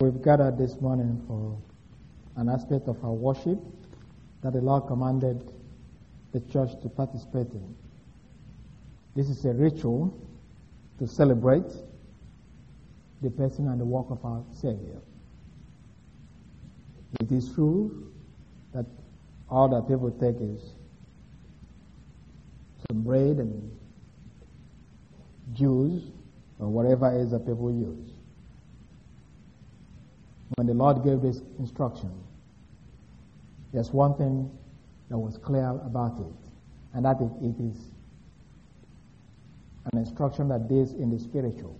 We've gathered this morning for an aspect of our worship that the Lord commanded the church to participate in. This is a ritual to celebrate the person and the work of our Savior. It is true that all that people take is some bread and juice or whatever it is that people use. When the Lord gave this instruction, there's one thing that was clear about it, and that it is an instruction that deals in the spiritual.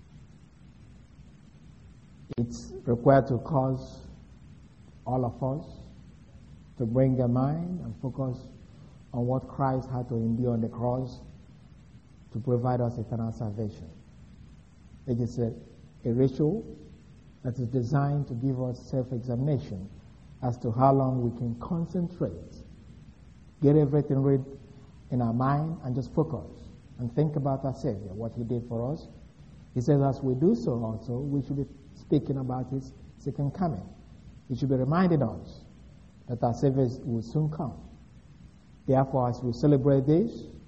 It's required to cause all of us to bring a mind and focus on what Christ had to endure on the cross to provide us eternal salvation. It is a ritual that is designed to give us self-examination as to how long we can concentrate, get everything read in our mind, and just focus and think about our Savior, what He did for us. He says as we do so also, we should be speaking about His second coming. He should be reminding us that our Savior will soon come. Therefore, as we celebrate this,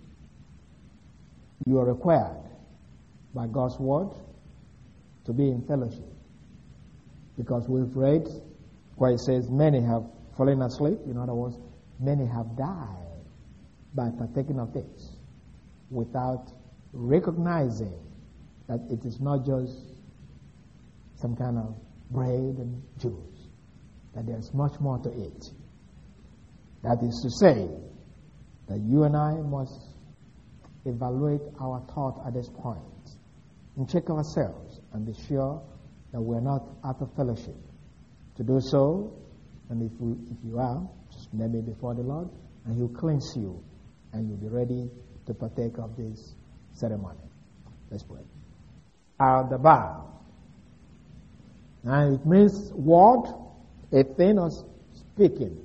you are required by God's Word to be in fellowship. Because we've read where it says many have fallen asleep. In other words, many have died by partaking of this without recognizing that it is not just some kind of bread and juice, that there's much more to it. That is to say that you and I must evaluate our thought at this point and check ourselves and be sure that we're not out of fellowship. To do so, and if you are, just name it before the Lord, and He'll cleanse you, and you'll be ready to partake of this ceremony. Let's pray. Al-Dabar. And it means word, a thing of speaking.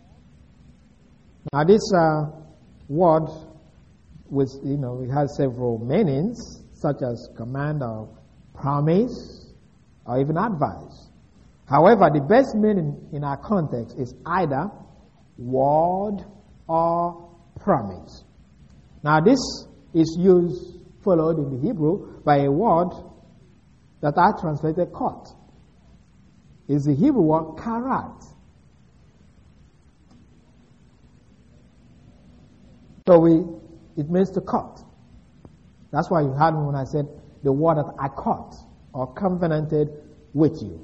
Now this word, it has several meanings, such as command or promise, or even advice. However, the best meaning in our context is either word or promise. Now this is followed in the Hebrew by a word that I translated cut. It's the Hebrew word karat. So it means to cut. That's why you heard me when I said the word that I cut or covenanted with you.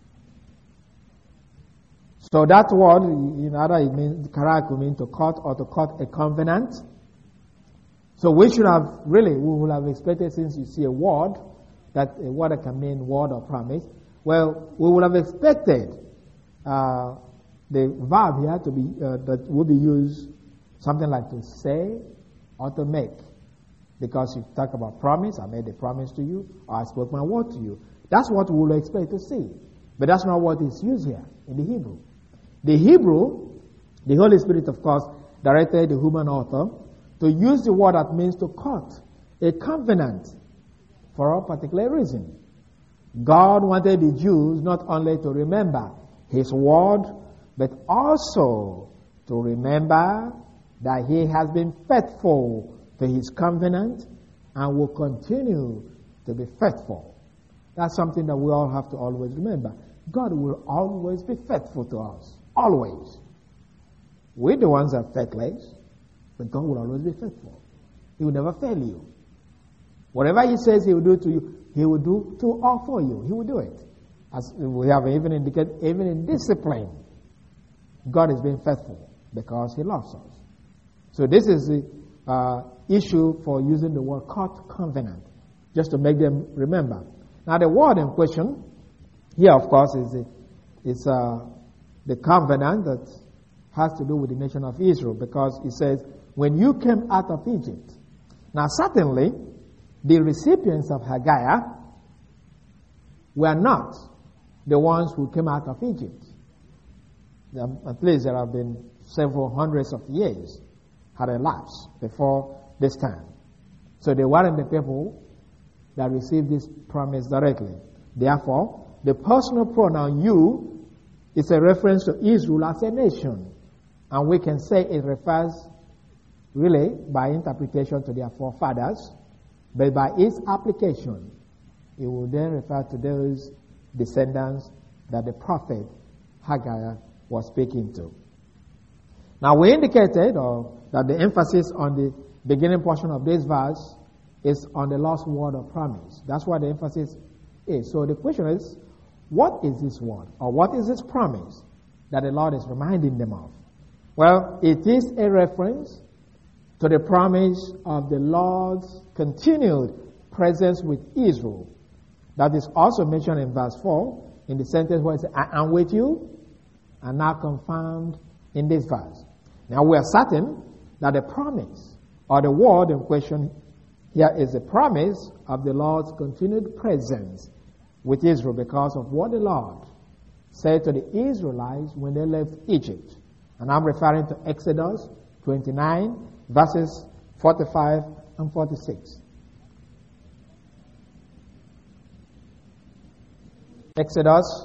So that word, either it means karat could mean to cut or to cut a covenant. So we would have expected, since you see a word that can mean word or promise. Well, we would have expected the verb here to be that would be used something like to say or to make. Because you talk about promise, I made a promise to you, or I spoke my word to you. That's what we would expect to see. But that's not what is used here in the Hebrew. The Hebrew, the Holy Spirit, of course, directed the human author to use the word that means to cut a covenant for a particular reason. God wanted the Jews not only to remember His word, but also to remember that He has been faithful to His covenant and will continue to be faithful. That's something that we all have to always remember. God will always be faithful to us. Always. We're the ones that are faithless, but God will always be faithful. He will never fail you. Whatever He says He will do to you, He will do to or for you. He will do it. As we have even indicated, even in discipline, God is being faithful because He loves us. So this is the issue for using the word cut covenant, just to make them remember. Now the word in question here, of course, is the covenant that has to do with the nation of Israel, because it says, when you came out of Egypt. Now certainly, the recipients of Haggai were not the ones who came out of Egypt. At least there have been several hundreds of years had elapsed before this time. So they weren't the people that received this promise directly. Therefore, the personal pronoun you is a reference to Israel as a nation. And we can say it refers really by interpretation to their forefathers, but by its application, it will then refer to those descendants that the prophet Haggai was speaking to. Now we indicated that the emphasis on the beginning portion of this verse is on the last word of promise. That's what the emphasis is. So the question is, what is this word? Or what is this promise that the Lord is reminding them of? Well, it is a reference to the promise of the Lord's continued presence with Israel. That is also mentioned in verse 4, in the sentence where it says, I am with you, and now confirmed in this verse. Now we are certain that the promise, or the word in question here, is the promise of the Lord's continued presence with Israel because of what the Lord said to the Israelites when they left Egypt. And I'm referring to Exodus 29, verses 45 and 46. Exodus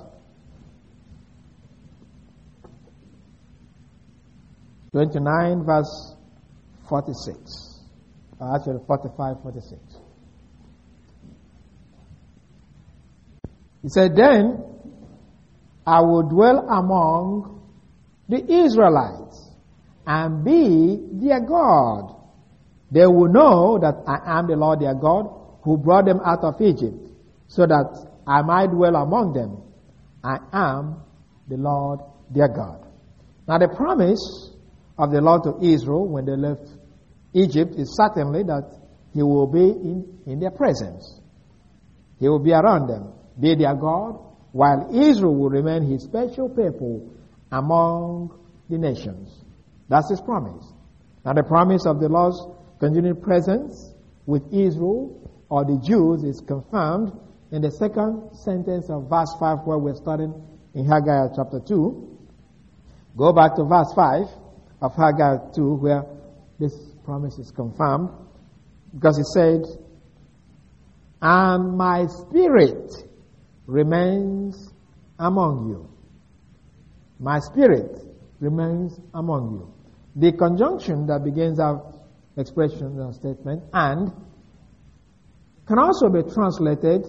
29, verse 46. Actually, 45, 46. He said, then I will dwell among the Israelites and be their God. They will know that I am the Lord their God who brought them out of Egypt, so that I might dwell among them. I am the Lord their God. Now the promise of the Lord to Israel when they left Egypt is certainly that He will be in their presence. He will be around them, be their God, while Israel will remain His special people among the nations. That's His promise. Now the promise of the Lord's continued presence with Israel or the Jews is confirmed in the second sentence of verse 5, where we're starting in Haggai chapter 2. Go back to verse 5 of Haggai 2, where this promise is confirmed, because it said, and my spirit remains among you. My spirit remains among you. The conjunction that begins our expression or statement, and, can also be translated,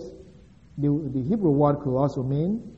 the Hebrew word could also mean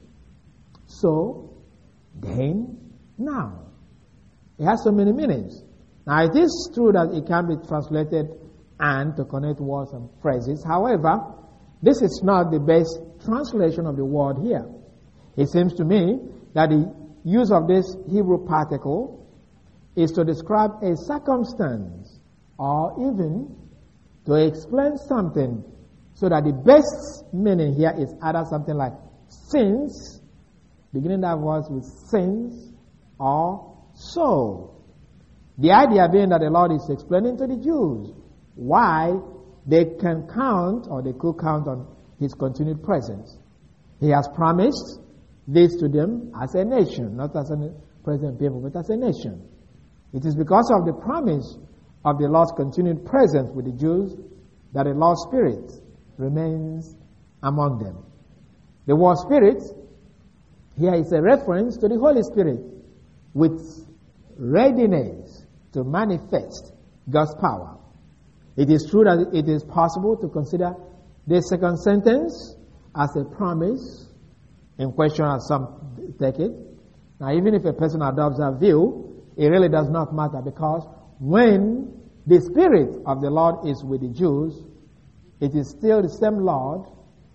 so, then, now. It has so many meanings. Now it is true that it can be translated and to connect words and phrases. However, this is not the best translation of the word here. It seems to me that the use of this Hebrew particle is to describe a circumstance or even to explain something, so that the best meaning here is either something like since, beginning that verse with since, or so. The idea being that the Lord is explaining to the Jews why they can count, or they could count on His continued presence. He has promised this to them as a nation, not as a present people, but as a nation. It is because of the promise of the Lord's continued presence with the Jews that the Lord's Spirit remains among them. The word Spirit here is a reference to the Holy Spirit with readiness to manifest God's power. It is true that it is possible to consider this second sentence as a promise in question, as some take it. Now, even if a person adopts that view, it really does not matter, because when the Spirit of the Lord is with the Jews, it is still the same Lord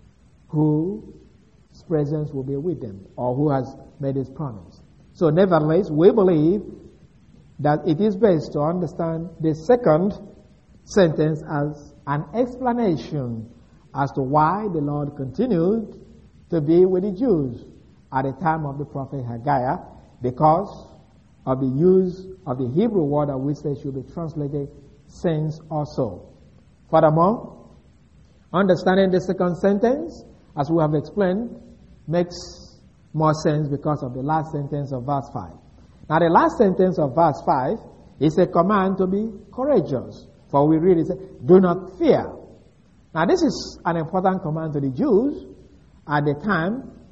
whose presence will be with them, or who has made His promise. So nevertheless, we believe that it is best to understand the second sentence as an explanation as to why the Lord continued to be with the Jews at the time of the prophet Haggai, because of the use of the Hebrew word of which they should be translated since or so. Furthermore, understanding the second sentence, as we have explained, makes more sense because of the last sentence of verse 5. Now, the last sentence of verse 5 is a command to be courageous. For we read it, do not fear. Now, this is an important command to the Jews at the time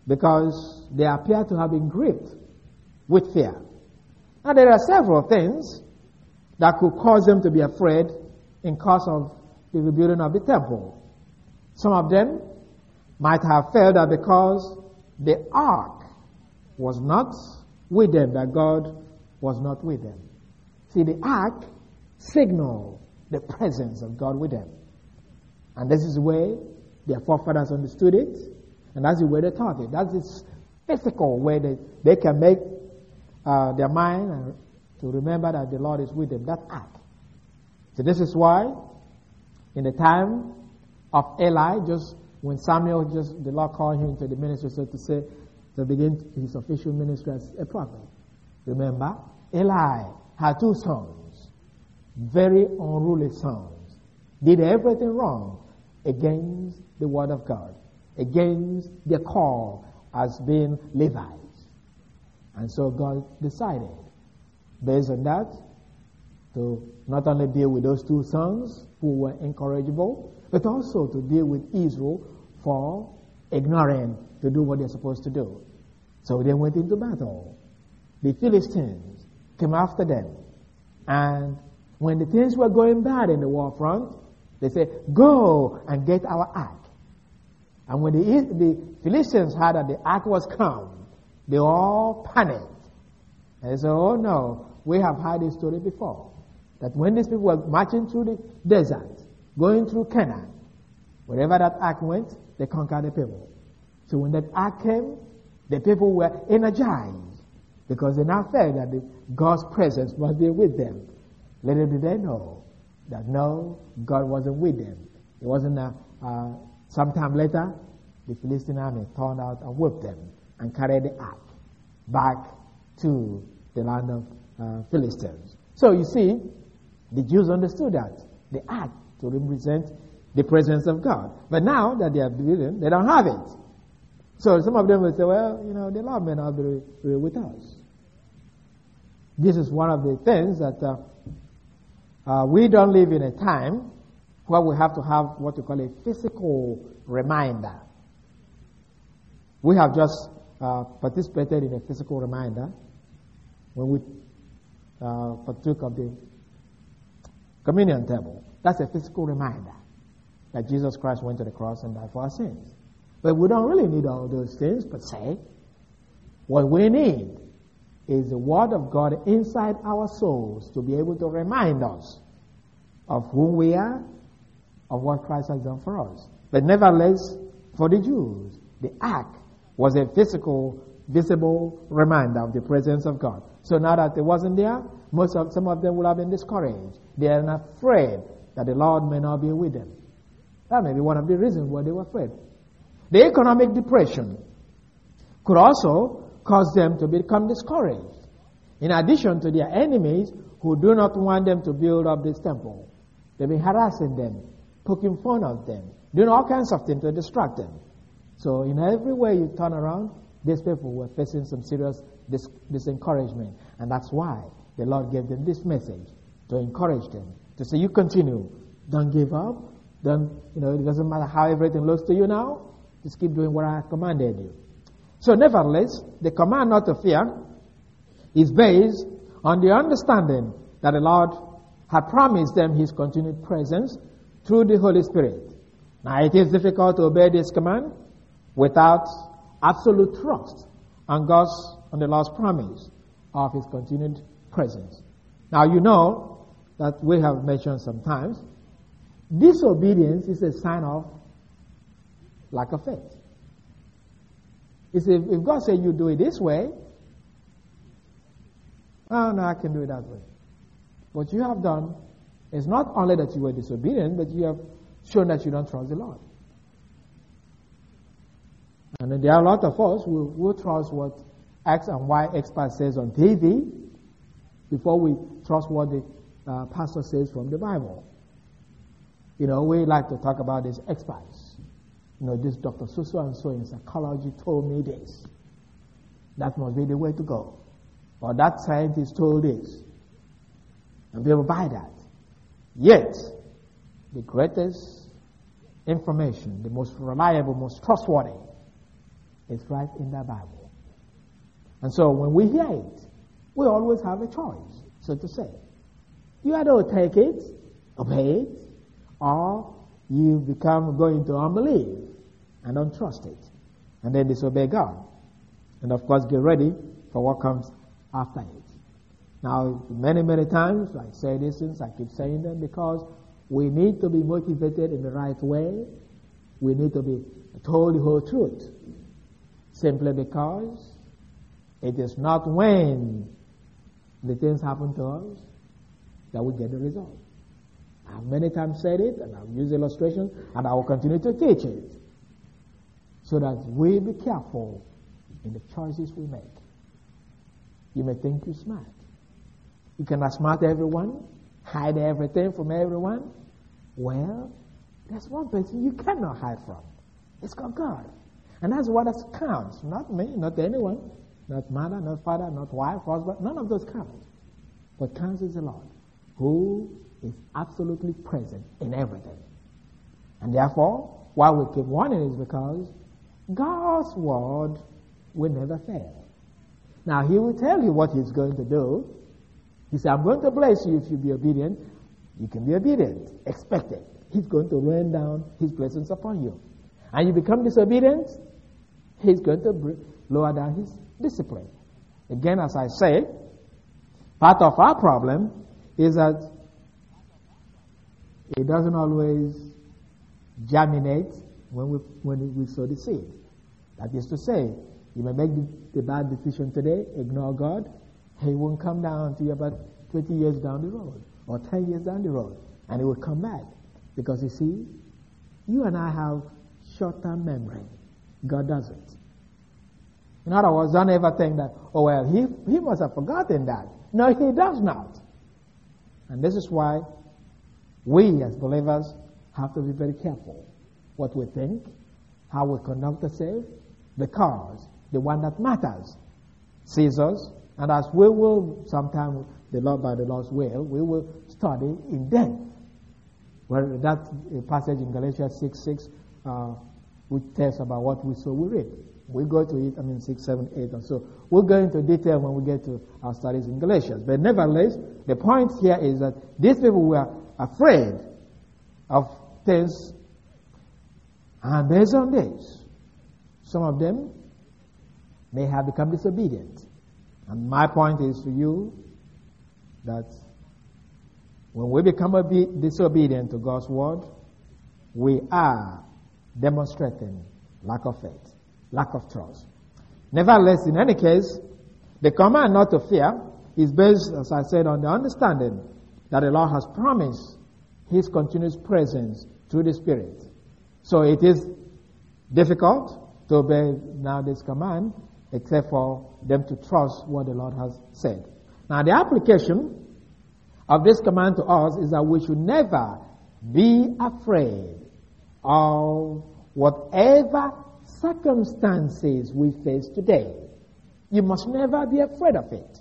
because they appear to have been gripped with fear. Now there are several things that could cause them to be afraid in cause of the rebuilding of the temple. Some of them might have felt that because the ark was not with them, that God was not with them. See, the ark signaled the presence of God with them. And this is the way their forefathers understood it, and that's the way they taught it. That's this physical way that they can make their mind to remember that the Lord is with them, that ark. So this is why in the time of Eli, just when Samuel, the Lord called him into the ministry, so to say, to begin his official ministry as a prophet. Remember, Eli had 2 sons, very unruly sons, did everything wrong against the word of God, against the call as being Levites. And so God decided, based on that, to not only deal with those 2 sons who were incorrigible, but also to deal with Israel for ignoring to do what they're supposed to do. So they went into battle. The Philistines came after them. And when the things were going bad in the war front, they said, go and get our ark. And when the Philistines heard that the ark was come, they all panicked. And they said, oh no, we have heard this story before. That when these people were marching through the desert, going through Canaan, wherever that ark went, they conquered the people. So when that ark came, the people were energized because they now felt that God's presence must be with them. Little did they know that no, God wasn't with them. It wasn't sometime later, the Philistine army turned out and whipped them and carried the ark back to the land of Philistines. So you see, the Jews understood that the ark to represent the presence of God. But now that they are building, they don't have it. So some of them will say, well, the Lord may not be with us. This is one of the things that we don't live in a time where we have to have what we call a physical reminder. We have just participated in a physical reminder when we partook of the communion table. That's a physical reminder that Jesus Christ went to the cross and died for our sins. But we don't really need all those things per se. What we need is the Word of God inside our souls to be able to remind us of who we are, of what Christ has done for us. But nevertheless, for the Jews, the ark was a physical, visible reminder of the presence of God. So now that it wasn't there, some of them would have been discouraged. They are afraid that the Lord may not be with them. That may be one of the reasons why they were afraid. The economic depression could also cause them to become discouraged. In addition to their enemies who do not want them to build up this temple. They've been harassing them, poking fun at them, doing all kinds of things to distract them. So in every way you turn around, these people were facing some serious disencouragement. And that's why the Lord gave them this message to encourage them, to say, you continue, don't give up, it doesn't matter how everything looks to you now, just keep doing what I have commanded you. So nevertheless, the command not to fear is based on the understanding that the Lord had promised them His continued presence through the Holy Spirit. Now it is difficult to obey this command without absolute trust on the Lord's promise of His continued presence. Now you know that we have mentioned sometimes, disobedience is a sign of lack of faith. If God said you do it this way, oh no, I can do it that way. What you have done is not only that you were disobedient, but you have shown that you don't trust the Lord. And there are a lot of us who will trust what X and Y expert says on TV before we trust what the pastor says from the Bible. We like to talk about these experts. This Dr. So-and-so in psychology told me this. That must be the way to go. Or that scientist told this. And people buy that. Yet, the greatest information, the most reliable, most trustworthy, It's right in the Bible. And so when we hear it, we always have a choice, so to say. You either take it, obey it, or you become going to unbelief and don't trust it, and then disobey God. And of course, get ready for what comes after it. Now, many, many times, I say these things, I keep saying them because we need to be motivated in the right way. We need to be told the whole truth. Simply because it is not when the things happen to us that we get the result. I've many times said it, and I've used illustrations, and I will continue to teach it, so that we be careful in the choices we make. You may think you're smart. You can outsmart everyone, hide everything from everyone. Well, there's one person you cannot hide from. It's called God. And that's what counts. Not me, not anyone. Not mother, not father, not wife, husband. None of those count. What counts is the Lord, who is absolutely present in everything. And therefore, why we keep warning is because God's word will never fail. Now, He will tell you what He's going to do. He said, I'm going to bless you if you be obedient. You can be obedient. Expect it. He's going to rain down His blessings upon you. And you become disobedient, He's going to lower down His discipline. Again, as I say, part of our problem is that it doesn't always germinate when we sow the seed. That is to say, you may make the bad decision today, ignore God. He won't come down to you about 20 years down the road or 10 years down the road, and it will come back. Because you see, you and I have short-term memory. God doesn't. In other words, don't ever think that, oh well, he must have forgotten that. No, He does not. And this is why we as believers have to be very careful what we think, how we conduct ourselves, because the one that matters sees us, and as we will sometime, the Lord by the Lord's will, we will study in depth. Where that passage in Galatians 6:6, which tells about what we sow, we read. We go to it, 6, 7, 8, and so we'll go into detail when we get to our studies in Galatians. But nevertheless, the point here is that these people were afraid of things, and based on this, some of them may have become disobedient. And my point is to you that when we become disobedient to God's word, we are demonstrating lack of faith, lack of trust. Nevertheless, in any case, the command not to fear is based, as I said, on the understanding that the Lord has promised His continuous presence through the Spirit. So it is difficult to obey now this command, except for them to trust what the Lord has said. Now, the application of this command to us is that we should never be afraid of whatever circumstances we face today. You must never be afraid of it.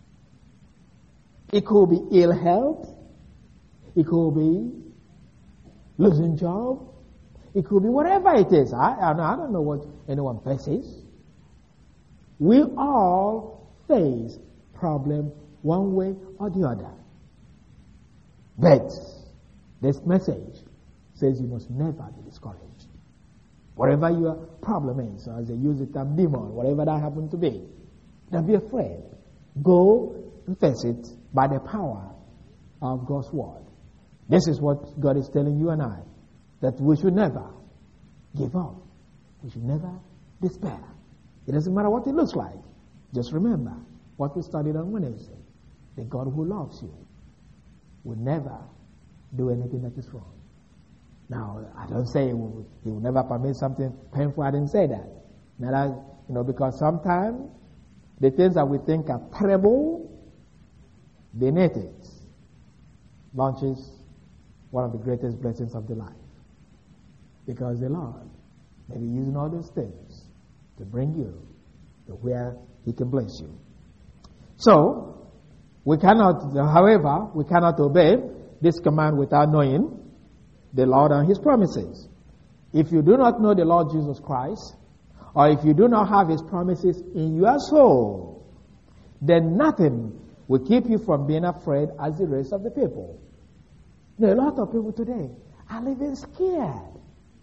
It could be ill health. It could be losing job. It could be whatever it is. I don't know what anyone faces. We all face problem one way or the other. But this message says you must never be discouraged. Whatever your problem is, or as they use the term demon, whatever that happens to be, don't be afraid. Go and face it by the power of God's word. This is what God is telling you and I, that we should never give up. We should never despair. It doesn't matter what it looks like. Just remember what we studied on Wednesday. The God who loves you will never do anything that is wrong. Now, I don't say He will never permit something painful. I didn't say that. Now, because sometimes the things that we think are terrible, beneath it launches one of the greatest blessings of the life. Because the Lord may be using all those things to bring you to where He can bless you. So, we cannot obey this command without knowing the Lord and His promises. If you do not know the Lord Jesus Christ, or if you do not have His promises in your soul, then nothing will keep you from being afraid as the rest of the people. You know, a lot of people today are living scared.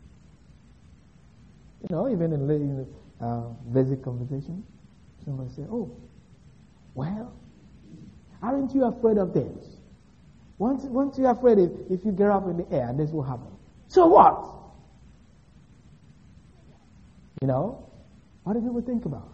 You know, even in basic conversation, somebody say, "Oh, well, aren't you afraid of this? Weren't you afraid if you get up in the air, this will happen? So what?" You know, what do people think about?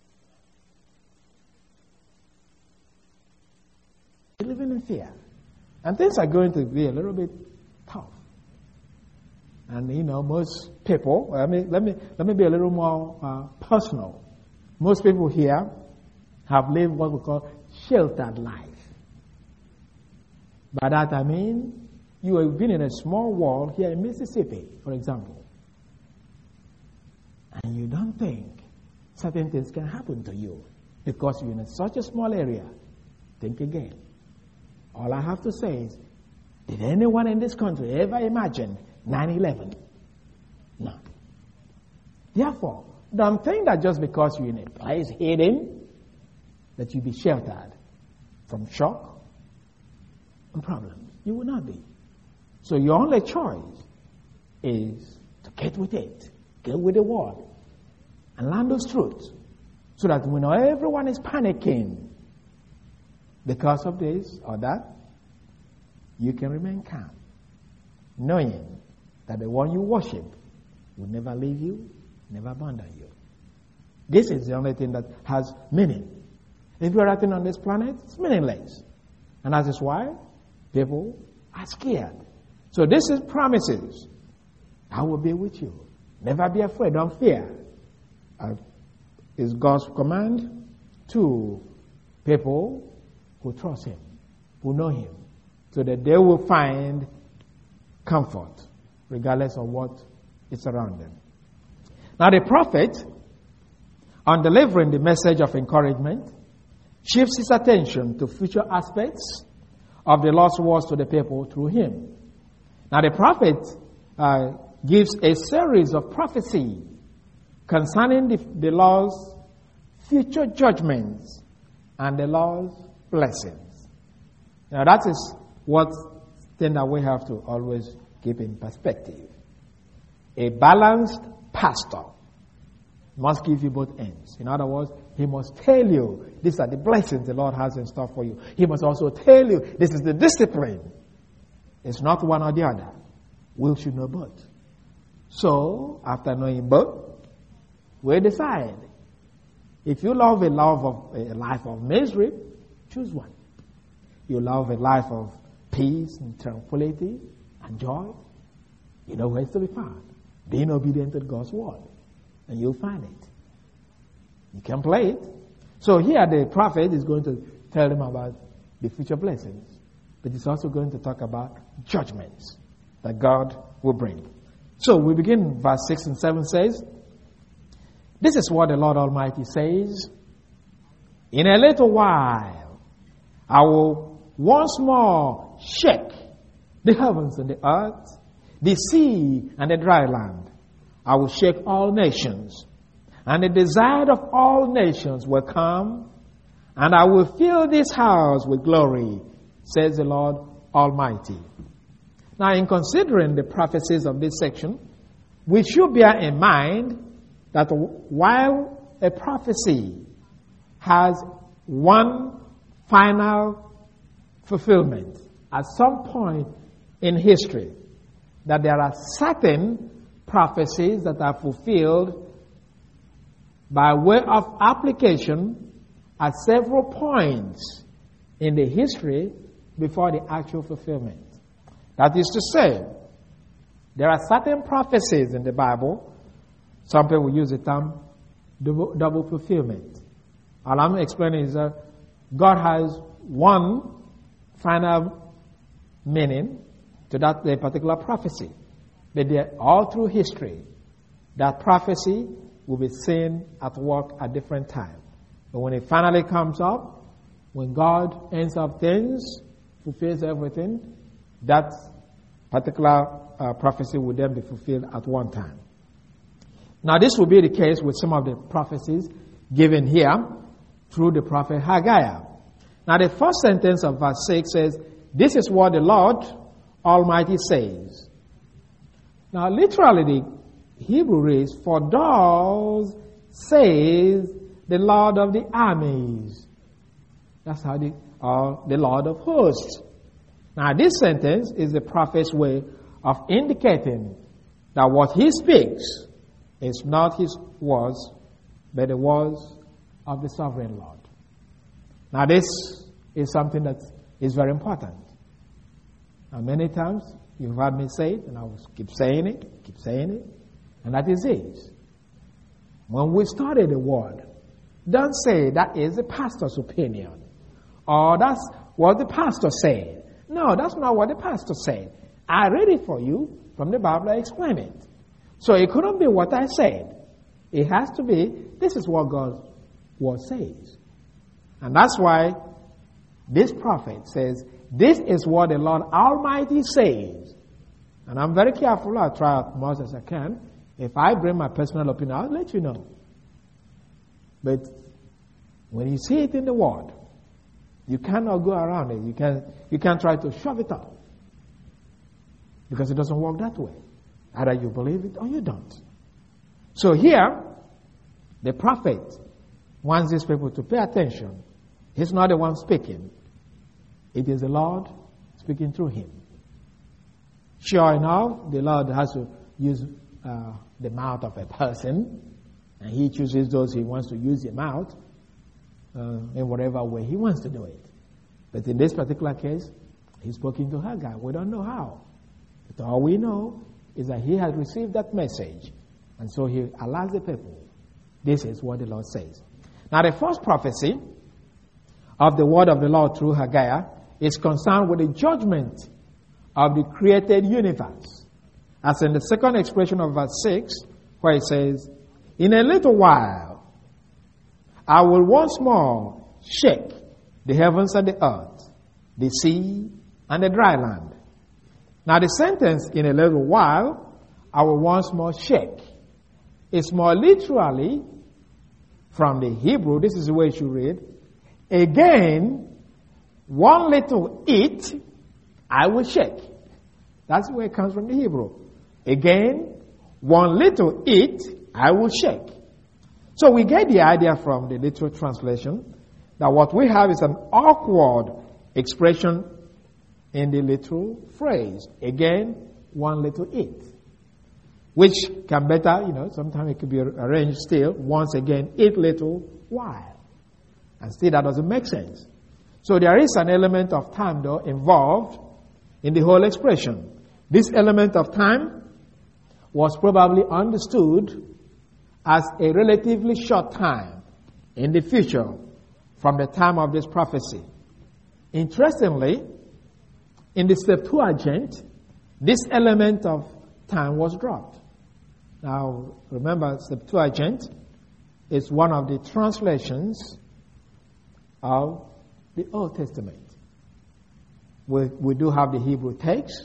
They're living in fear. And things are going to be a little bit tough. And you know, most people, let me be a little more personal. Most people here have lived what we call sheltered life. By that I mean, you have been in a small world here in Mississippi, for example. And you don't think certain things can happen to you because you're in such a small area. Think again. All I have to say is, did anyone in this country ever imagine 9/11? No. Therefore, don't think that just because you're in a place hidden, that you'll be sheltered from shock and problems. You will not be. So your only choice is to get with it. Get with the word and learn those truths so that when everyone is panicking because of this or that, you can remain calm, knowing that the one you worship will never leave you, never abandon you. This is the only thing that has meaning. If you're acting on this planet, it's meaningless. And that is why people are scared. So this is promises. I will be with you. Never be afraid. Don't fear. Is God's command to people who trust Him, who know Him, so that they will find comfort regardless of what is around them. Now the prophet, on delivering the message of encouragement, shifts his attention to future aspects of the Lord's words to the people through him. Now the prophet gives a series of prophecy concerning the Lord's future judgments and the Lord's blessings. Now that is what thing that we have to always keep in perspective. A balanced pastor must give you both ends. In other words, he must tell you these are the blessings the Lord has in store for you. He must also tell you this is the discipline. It's not one or the other. We should know both. So, after knowing both, we decide. If you love a life of misery, choose one. You love a life of peace and tranquility and joy, you know where it's to be found. Being obedient to God's word. And you'll find it. You can play it. So here the prophet is going to tell them about the future blessings. But he's also going to talk about judgments that God will bring. So we begin, verse 6 and 7 says, "This is what the Lord Almighty says. In a little while, I will once more shake the heavens and the earth, the sea and the dry land. I will shake all nations, and the desire of all nations will come, and I will fill this house with glory, says the Lord Almighty." Now, in considering the prophecies of this section, we should bear in mind that while a prophecy has one final fulfillment at some point in history, that there are certain prophecies that are fulfilled by way of application at several points in the history before the actual fulfillment. That is to say, there are certain prophecies in the Bible. Some people use the term double fulfillment. All I'm explaining is that God has one final meaning to that particular prophecy. But all through history, that prophecy will be seen at work at different times. But when it finally comes up, when God ends up things, fulfills everything, that particular prophecy will then be fulfilled at one time. Now this will be the case with some of the prophecies given here through the prophet Haggai. Now the first sentence of verse 6 says, "This is what the Lord Almighty says." Now literally the Hebrew reads, "For thus says the Lord of the armies." That's how the Lord of hosts. Now this sentence is the prophet's way of indicating that what he speaks is not his words, but the words of the sovereign Lord. Now this is something that is very important. Now many times you've heard me say it, and I will keep saying it, and that is this. When we study the word, don't say that is the pastor's opinion, or that's what the pastor said. No, that's not what the pastor said. I read it for you from the Bible, I explain it. So it couldn't be what I said. It has to be, this is what God's word says. And that's why this prophet says, this is what the Lord Almighty says. And I'm very careful, I'll try as much as I can. If I bring my personal opinion, I'll let you know. But when you see it in the word, you cannot go around it. You can't try to shove it up. Because it doesn't work that way. Either you believe it or you don't. So here, the prophet wants these people to pay attention. He's not the one speaking. It is the Lord speaking through him. Sure enough, the Lord has to use the mouth of a person, and he chooses those he wants to use the mouth in whatever way he wants to do it. But in this particular case, he's speaking to Haggai. We don't know how. But all we know is that he has received that message, and so he allows the people. This is what the Lord says. Now the first prophecy of the word of the Lord through Haggai is concerned with the judgment of the created universe. As in the second expression of verse 6, where it says, "In a little while, I will once more shake the heavens and the earth, the sea and the dry land." Now the sentence, "in a little while, I will once more shake," is more literally from the Hebrew. This is the way you should read. "Again, one little it, I will shake." That's the way it comes from the Hebrew. Again, one little it, I will shake. So we get the idea from the literal translation that what we have is an awkward expression in the literal phrase. Again, one little it. Which can better, sometimes it could be arranged still, once again, it little while. And still that doesn't make sense. So there is an element of time, though, involved in the whole expression. This element of time was probably understood as a relatively short time in the future from the time of this prophecy. Interestingly, in the Septuagint, this element of time was dropped. Now, remember, Septuagint is one of the translations of the Old Testament. We do have the Hebrew text.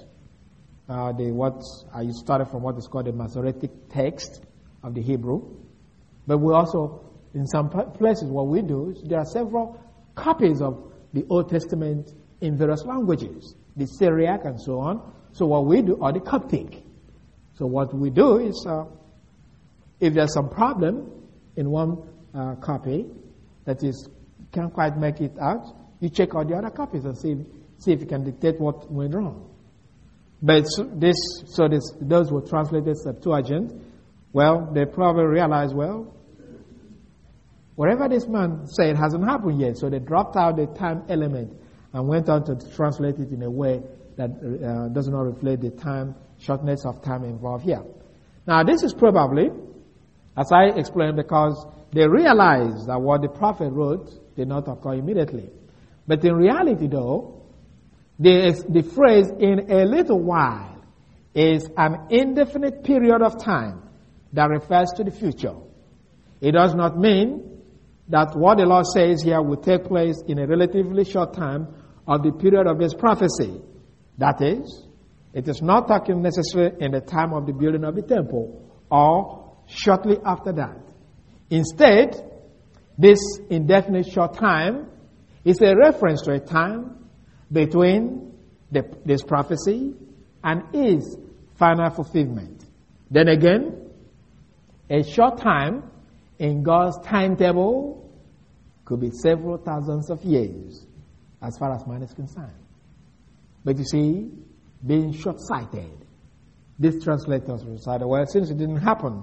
I started from what is called the Masoretic text of the Hebrew. But we also, in some places, what we do is there are several copies of the Old Testament in various languages, the Syriac and so on. So what we do, or the Coptic. So what we do is, if there's some problem in one copy that is can't quite make it out, you check out the other copies and see if you can dictate what went wrong. But those who translated Septuagint, well, they probably realized, whatever this man said hasn't happened yet, so they dropped out the time element and went on to translate it in a way that does not reflect the time, shortness of time involved here. Now, this is probably, as I explained, because they realized that what the prophet wrote did not occur immediately. But in reality, though, the phrase "in a little while" is an indefinite period of time that refers to the future. It does not mean that what the Lord says here will take place in a relatively short time of the period of his prophecy. That is, it is not talking necessarily in the time of the building of the temple or shortly after that. Instead, this indefinite short time is a reference to a time between this prophecy and its final fulfillment. Then again, a short time in God's timetable could be several thousands of years as far as man is concerned. But you see, being short-sighted, this translators will say, well, since it didn't happen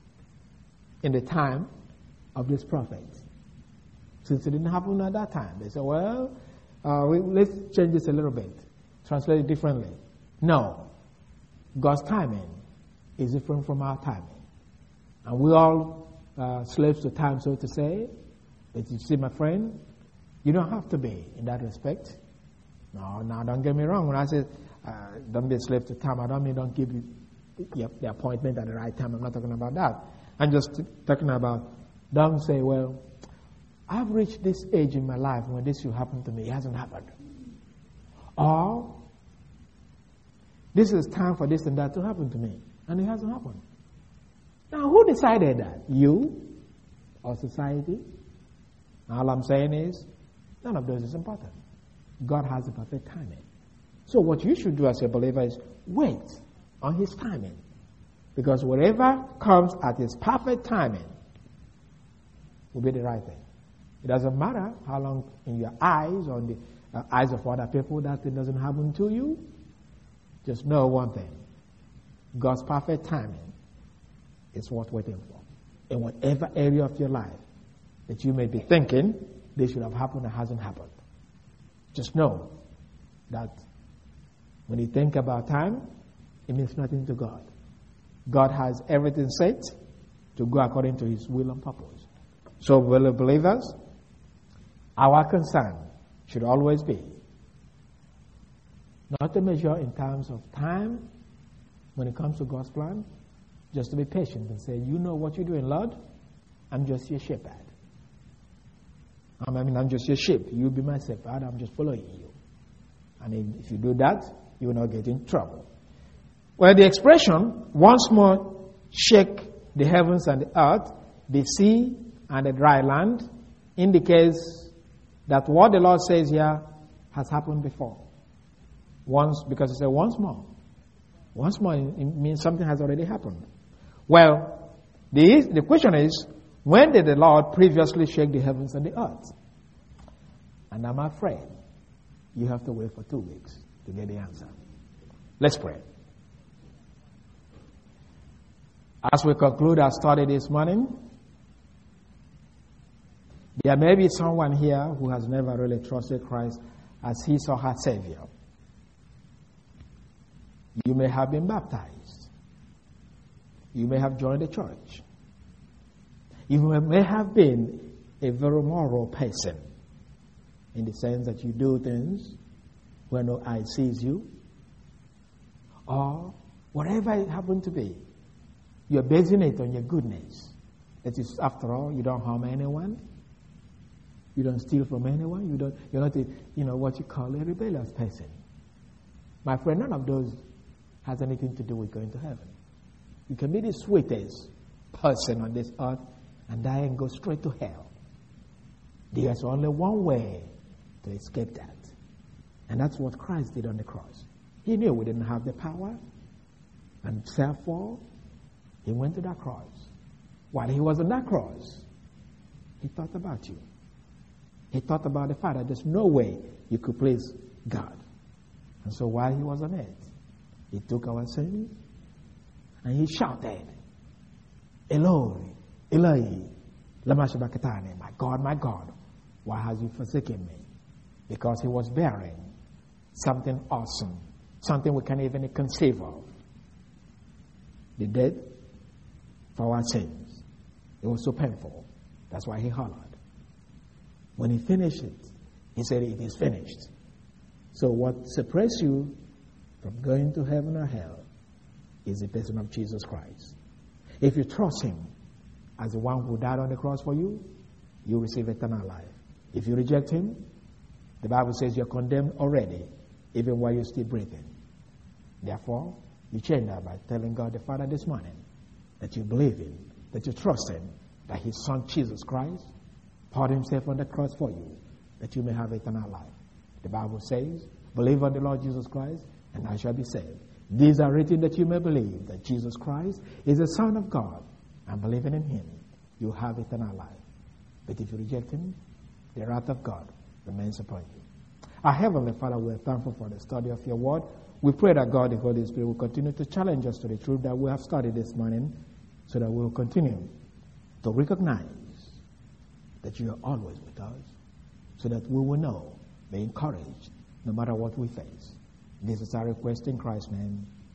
in the time of this prophet, since it didn't happen at that time, they say, well, let's change this a little bit, translate it differently. No, God's timing is different from our timing. And we all slaves to time, so to say. But you see, my friend, you don't have to be in that respect. No, now don't get me wrong. When I say don't be a slave to time, I don't mean don't give you the appointment at the right time. I'm not talking about that. I'm just talking about don't say, well, I've reached this age in my life when this should happen to me. It hasn't happened. Or this is time for this and that to happen to me, and it hasn't happened. Now, who decided that? You or society? All I'm saying is, none of those is important. God has a perfect timing. So what you should do as a believer is wait on His timing. Because whatever comes at His perfect timing will be the right thing. It doesn't matter how long in your eyes or in the eyes of other people that thing doesn't happen to you. Just know one thing. God's perfect timing is worth waiting for. In whatever area of your life that you may be thinking this should have happened or hasn't happened. Just know that when you think about time, it means nothing to God. God has everything set to go according to His will and purpose. So, fellow believers, our concern should always be not to measure in terms of time when it comes to God's plan, just to be patient and say, you know what you're doing, Lord. I'm just your shepherd. I'm just your sheep. You be my shepherd. I'm just following you. And if you do that, you will not get in trouble. Well, the expression, once more shake the heavens and the earth, the sea and the dry land, indicates that what the Lord says here has happened before. Once, because it says once more. Once more, it means something has already happened. Well, the question is, when did the Lord previously shake the heavens and the earth? And I'm afraid you have to wait for 2 weeks to get the answer. Let's pray. As we conclude our study this morning, there may be someone here who has never really trusted Christ as his or her Savior. You may have been baptized. You may have joined the church. You may have been a very moral person in the sense that you do things when no eye sees you. Or whatever it happened to be, you're basing it on your goodness. That is, after all, you don't harm anyone. You don't steal from anyone. You're not what you call a rebellious person. My friend, none of those has anything to do with going to heaven. You can be the sweetest person on this earth and die and go straight to hell. There's only one way to escape that. And that's what Christ did on the cross. He knew we didn't have the power. And therefore, He went to that cross. While He was on that cross, He thought about you. He thought about the fact that there's no way you could please God. And so while He was on earth, He took our sins and He shouted, Eloi, Eloi, lama sabachthani, my God, why have you forsaken me? Because He was bearing something awesome, something we can't even conceive of. The death for our sins. It was so painful. That's why He hollered. When He finished it, He said, it is finished. So what separates you from going to heaven or hell is the person of Jesus Christ. If you trust Him as the one who died on the cross for you, you receive eternal life. If you reject Him, the Bible says you're condemned already, even while you're still breathing. Therefore, you change that by telling God the Father this morning that you believe Him that you trust in, that his son Jesus Christ poured himself on the cross for you, that you may have eternal life. The Bible says, believe on the Lord Jesus Christ, and thou shalt be saved. These are written that you may believe that Jesus Christ is the Son of God, and believing in him, you have eternal life. But if you reject him, the wrath of God remains upon you. Our Heavenly Father, we are thankful for the study of your word. We pray that God, the Holy Spirit, will continue to challenge us to the truth that we have studied this morning, so that we will continue to recognize that you are always with us, so that we will know, be encouraged, no matter what we face. This is our request in Christ's name.